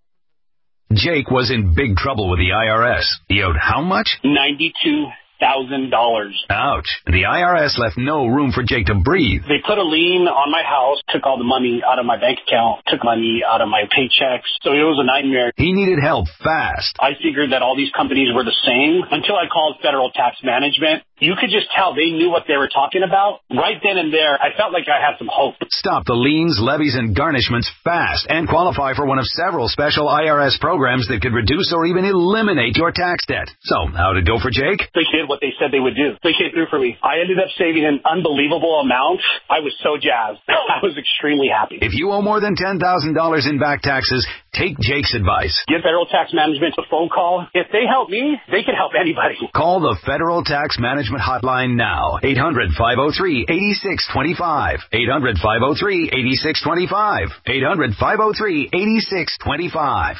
Jake was in big trouble with the I R S. He owed how much? ninety-two thousand dollars. Ouch. The I R S left no room for Jake to breathe. They put a lien on my house, took all the money out of my bank account, took money out of my paychecks. So it was a nightmare. He needed help fast. I figured that all these companies were the same until I called Federal Tax Management. You could just tell they knew what they were talking about. Right then and there, I felt like I had some hope. Stop the liens, levies, and garnishments fast and qualify for one of several special I R S programs that could reduce or even eliminate your tax debt. So, how'd it go for Jake? They did what they said they would do. They came through for me. I ended up saving an unbelievable amount. I was so jazzed. I was extremely happy. If you owe more than ten thousand dollars in back taxes, take Jake's advice. Give Federal Tax Management a phone call. If they help me, they can help anybody. Call the Federal Tax Management Hotline now. eight hundred, five oh three, eight six two five. eight hundred, five oh three, eight six two five. eight hundred, five oh three, eight six two five.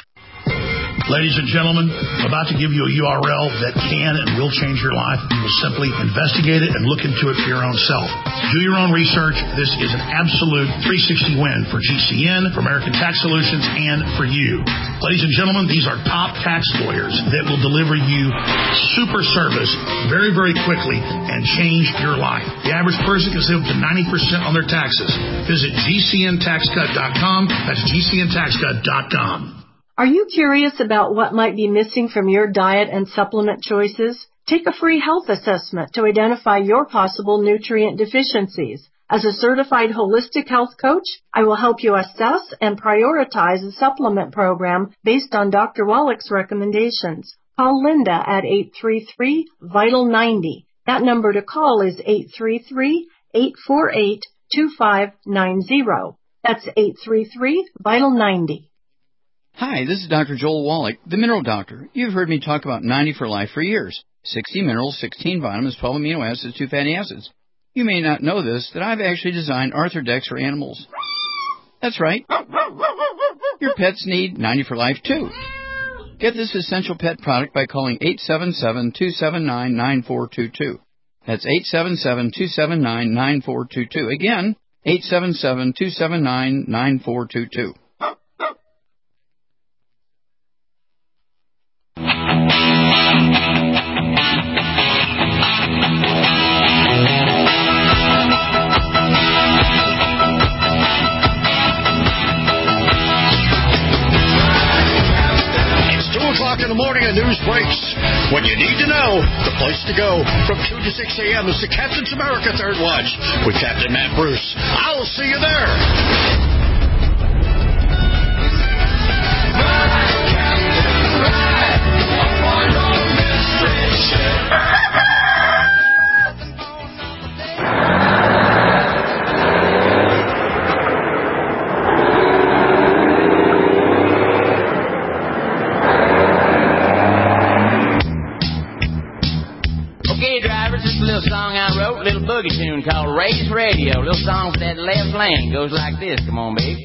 Ladies and gentlemen, I'm about to give you a U R L that can and will change your life. You will simply investigate it and look into it for your own self. Do your own research. This is an absolute three sixty win for G C N, for American Tax Solutions, and for you. Ladies and gentlemen, these are top tax lawyers that will deliver you super service very, very quickly and change your life. The average person can save up to ninety percent on their taxes. Visit G C N tax cut dot com. That's G C N tax cut dot com. Are you curious about what might be missing from your diet and supplement choices? Take a free health assessment to identify your possible nutrient deficiencies. As a certified holistic health coach, I will help you assess and prioritize a supplement program based on Doctor Wallach's recommendations. Call Linda at eight three three, vital ninety. That number to call is eight three three, eight four eight, two five nine zero. That's eight three three, vital ninety. Hi, this is Doctor Joel Wallach, the Mineral Doctor. You've heard me talk about ninety for life for years. sixty minerals, sixteen vitamins, twelve amino acids, two fatty acids. You may not know this, that I've actually designed Arthrodex for animals. That's right. Your pets need ninety for life, too. Get this essential pet product by calling eight seven seven, two seven nine, nine four two two. That's eight seven seven, two seven nine, nine four two two. Again, eight seven seven, two seven nine, nine four two two. In the morning, a news breaks. When you need to know, the place to go. From two to six a.m. is the Captain's America Third Watch with Captain Matt Bruce. I'll see you there. Song I wrote, little boogie tune called Race Radio. Little song for that left lane goes like this. Come on, baby.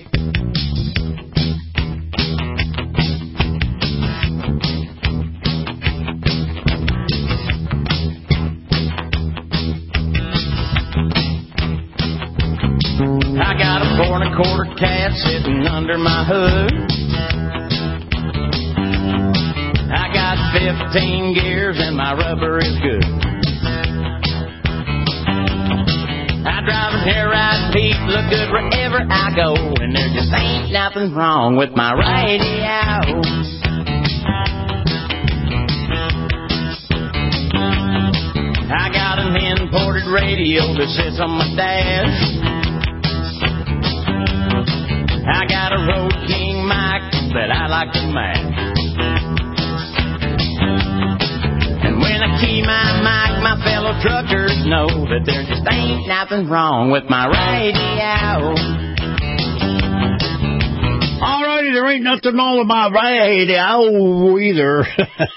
I got a four and a quarter cat sitting under my hood. I got fifteen gears and my rubber is good. I drive a hair right Pete, look good wherever I go, and there just ain't nothing wrong with my radio. I got an imported radio that sits on my dash. I got a Road King mic that I like to match. When I key my mic, my fellow truckers know that there just ain't nothing wrong with my radio. All righty there ain't nothing all about radio either.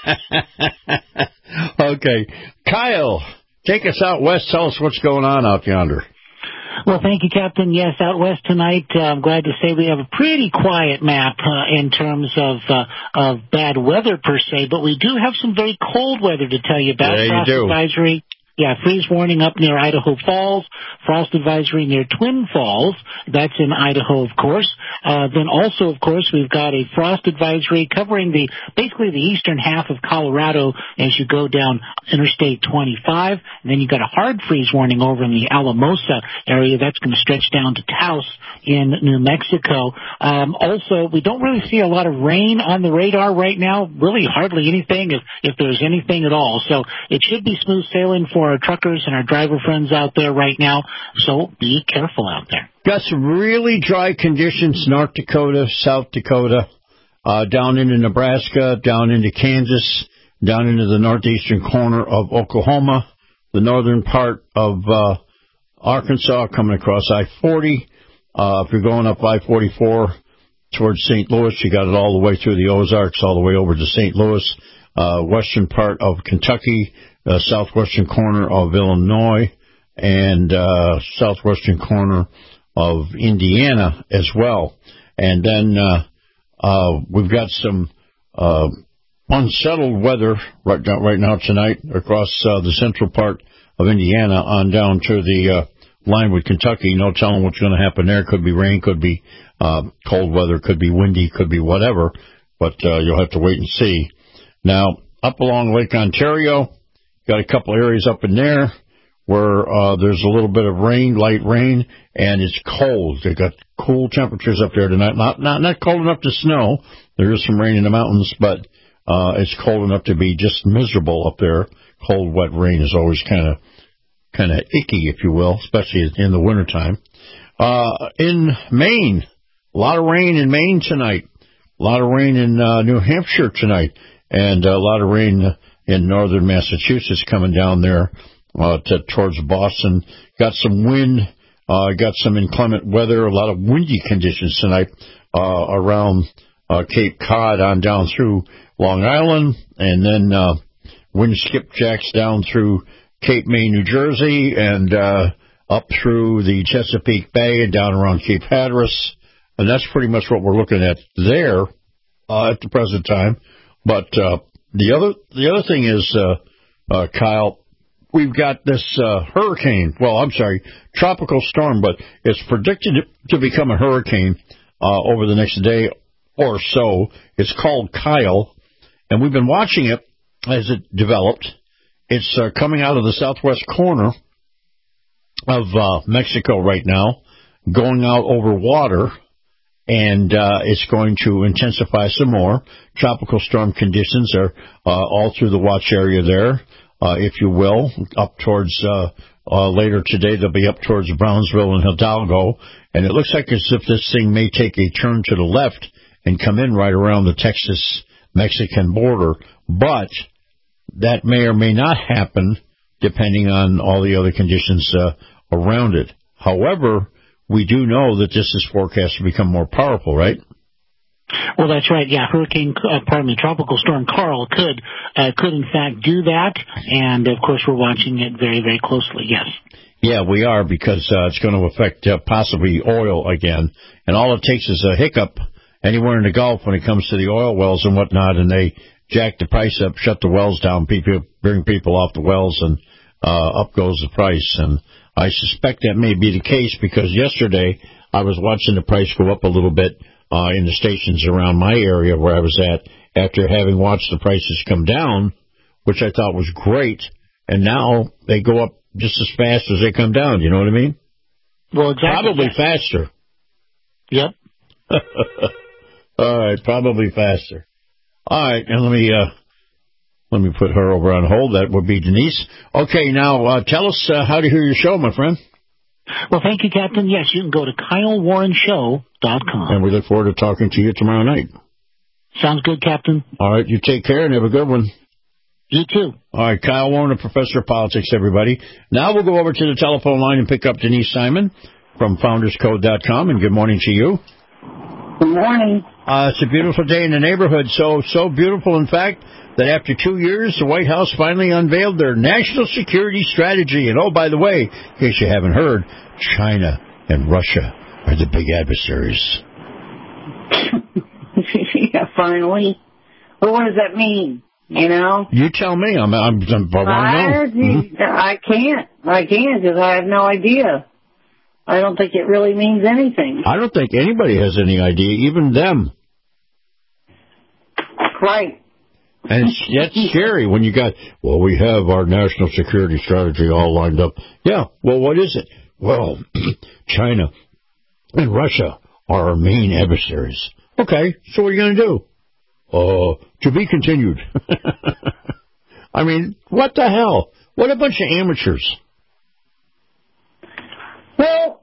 Okay. Kyle, take us out west. Tell us what's going on out yonder. Well, thank you, Captain. Yes, out west tonight, uh, I'm glad to say we have a pretty quiet map uh, in terms of uh, of bad weather per se, but we do have some very cold weather to tell you about. Yeah, you Frost do. advisory. Yeah, freeze warning up near Idaho Falls, frost advisory near Twin Falls. That's in Idaho, of course. Uh, then also, of course, we've got a frost advisory covering the basically the eastern half of Colorado as you go down Interstate twenty-five. And then you've got a hard freeze warning over in the Alamosa area. That's going to stretch down to Taos in New Mexico. Um, also, we don't really see a lot of rain on the radar right now, really hardly anything, if, if there's anything at all. So it should be smooth sailing for our truckers and our driver friends out there right now, so be careful out there. Got some really dry conditions, North Dakota, South Dakota, uh, down into Nebraska, down into Kansas, down into the northeastern corner of Oklahoma, the northern part of uh, Arkansas, coming across I forty. Uh, if you're going up I forty-four towards Saint Louis, you got it all the way through the Ozarks, all the way over to Saint Louis, uh, western part of Kentucky, Uh, southwestern corner of Illinois, and uh, southwestern corner of Indiana as well. And then uh, uh, we've got some uh, unsettled weather right now, right now tonight across uh, the central part of Indiana on down to the uh, line with Kentucky. No telling what's going to happen there. Could be rain, could be uh, cold weather, could be windy, could be whatever. But uh, you'll have to wait and see. Now, up along Lake Ontario, got a couple areas up in there where uh, there's a little bit of rain, light rain, and it's cold. They got cool temperatures up there tonight. Not not not cold enough to snow. There is some rain in the mountains, but uh, it's cold enough to be just miserable up there. Cold, wet rain is always kind of kind of icky, if you will, especially in the wintertime. Uh, in Maine, a lot of rain in Maine tonight. A lot of rain in uh, New Hampshire tonight, and a lot of rain Uh, in northern Massachusetts coming down there uh, to, towards Boston. Got some wind, uh, got some inclement weather, a lot of windy conditions tonight uh, around uh, Cape Cod on down through Long Island, and then uh, wind skipjacks down through Cape May, New Jersey, and uh, up through the Chesapeake Bay and down around Cape Hatteras. And that's pretty much what we're looking at there uh, at the present time. But uh, The other the other thing is, uh, uh, Kyle, we've got this uh, hurricane. Well, I'm sorry, tropical storm, but it's predicted to become a hurricane uh, over the next day or so. It's called Kyle, and we've been watching it as it developed. It's uh, coming out of the southwest corner of uh, Mexico right now, going out over water. And uh, it's going to intensify some more. Tropical storm conditions are uh, all through the watch area there, uh, if you will, up towards uh, uh, later today. They'll be up towards Brownsville and Hidalgo. And it looks like as if this thing may take a turn to the left and come in right around the Texas-Mexican border. But that may or may not happen depending on all the other conditions uh, around it. However, we do know that this is forecast to become more powerful, right? Well, that's right. Yeah, Hurricane, uh, pardon me, Tropical Storm Carl could, uh, could in fact do that. And, of course, we're watching it very, very closely, yes. Yeah, we are, because uh, it's going to affect uh, possibly oil again. And all it takes is a hiccup anywhere in the Gulf when it comes to the oil wells and whatnot, and they jack the price up, shut the wells down, people bring people off the wells, and uh, up goes the price. And I suspect that may be the case, because yesterday I was watching the price go up a little bit uh, in the stations around my area where I was at, after having watched the prices come down, which I thought was great. And now they go up just as fast as they come down. You know what I mean? Well, exactly. Probably yes. faster. Yep. All right, probably faster. All right, and let me uh, let me put her over on hold. That would be Denise. Okay, now uh, tell us uh, how to hear your show, my friend. Well, thank you, Captain. Yes, you can go to Kyle Warren Show dot com. And we look forward to talking to you tomorrow night. Sounds good, Captain. All right, you take care and have a good one. You too. All right, Kyle Warren, a professor of politics, everybody. Now we'll go over to the telephone line and pick up Denise Simon from Founders Code dot com, and good morning to you. Good morning. Uh, it's a beautiful day in the neighborhood. So, so beautiful, in fact, that after two years, the White House finally unveiled their national security strategy. And, oh, by the way, in case you haven't heard, China and Russia are the big adversaries. Yeah, finally. Well, what does that mean? You know? You tell me. I'm, I'm, I'm, I want to know. Mm-hmm. I can't. I can't because I have no idea. I don't think it really means anything. I don't think anybody has any idea, even them. Right. And it's, that's scary when you got, well, we have our national security strategy all lined up. Yeah, well, what is it? Well, China and Russia are our main adversaries. Okay, so what are you going to do? Uh, to be continued. I mean, what the hell? What a bunch of amateurs. Well,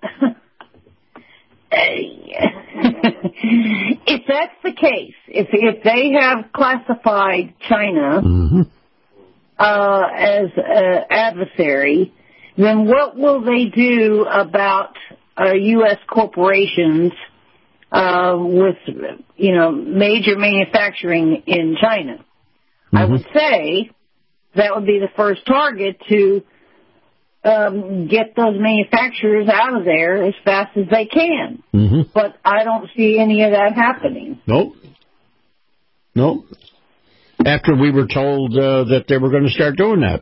if that's the case, if if they have classified China mm-hmm. uh, as an adversary, then what will they do about uh, U S corporations uh, with, you know, major manufacturing in China? Mm-hmm. I would say that would be the first target to Um, get those manufacturers out of there as fast as they can. Mm-hmm. But I don't see any of that happening. Nope. Nope. After we were told uh, that they were going to start doing that.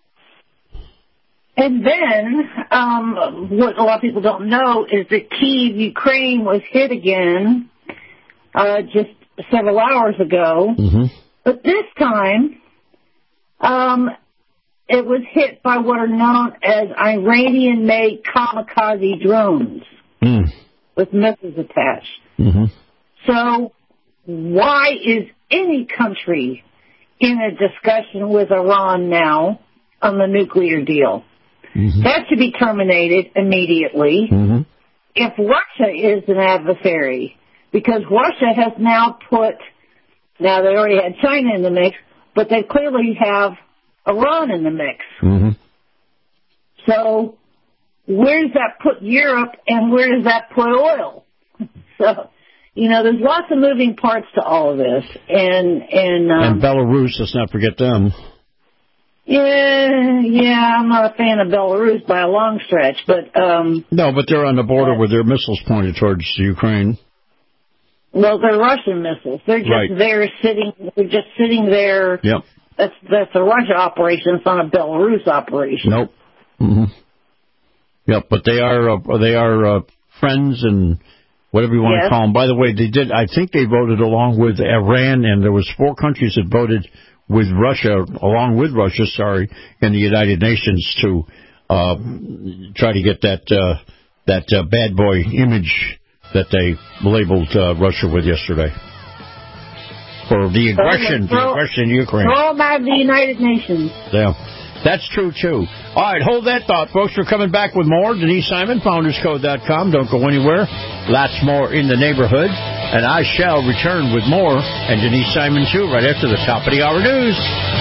And then, um, what a lot of people don't know is that Kyiv, Ukraine, was hit again uh, just several hours ago. Mm-hmm. But this time, um, it was hit by what are known as Iranian-made kamikaze drones mm. with missiles attached. Mm-hmm. So why is any country in a discussion with Iran now on the nuclear deal? Mm-hmm. That should be terminated immediately. Mm-hmm. If Russia is an adversary, because Russia has now put, now they already had China in the mix, but they clearly have Iran in the mix. Mm-hmm. So where does that put Europe and where does that put oil? So, you know, there's lots of moving parts to all of this. And and, um, and Belarus, let's not forget them. Yeah, yeah, I'm not a fan of Belarus by a long stretch, but... Um, no, but they're on the border with their missiles pointed towards Ukraine. Well, they're Russian missiles. They're just right. there sitting, they're just sitting there. Yep. That's that's a Russia operation. It's not a Belarus operation. Nope. Mm-hmm. Yep, but they are uh, they are uh, friends and whatever you want yes. to call them. By the way, they did. I think they voted along with Iran, and there was four countries that voted with Russia, along with Russia, sorry, in the United Nations to uh, try to get that uh, that uh, bad boy image that they labeled uh, Russia with yesterday. For the aggression, so, the aggression in Ukraine. All about the United Nations. Yeah, that's true, too. All right, hold that thought, folks. We're coming back with more. Denise Simon, founders code dot com. Don't go anywhere. Lots more in the neighborhood. And I shall return with more. And Denise Simon, too, right after the top of the hour news.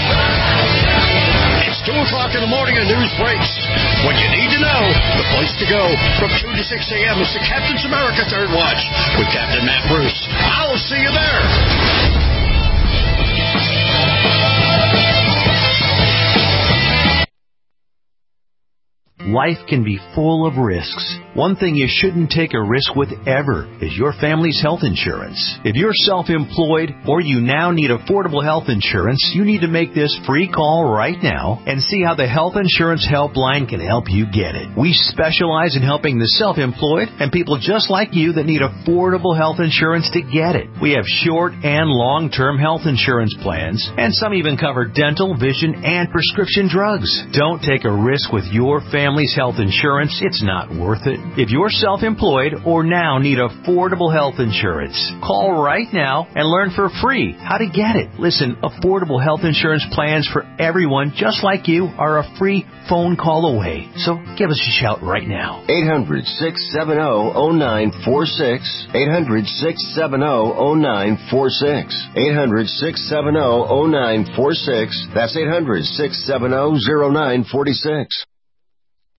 It's two o'clock in the morning and news breaks. When you need to know, the place to go from two to six a.m. is the Captain's America Third Watch with Captain Matt Bruce. I'll see you there. Life can be full of risks. One thing you shouldn't take a risk with ever is your family's health insurance. If you're self-employed or you now need affordable health insurance, you need to make this free call right now and see how the Health Insurance Helpline can help you get it. We specialize in helping the self-employed and people just like you that need affordable health insurance to get it. We have short and long-term health insurance plans, and some even cover dental, vision, and prescription drugs. Don't take a risk with your family's health insurance. It's not worth it. If you're self-employed or now need affordable health insurance, call right now and learn for free how to get it. Listen, affordable health insurance plans for everyone just like you are a free phone call away. So give us a shout right now. eight hundred, six seven zero, zero nine four six. eight hundred, six seven zero, zero nine four six. eight hundred, six seven zero, zero nine four six. That's eight hundred, six seven zero, zero nine four six.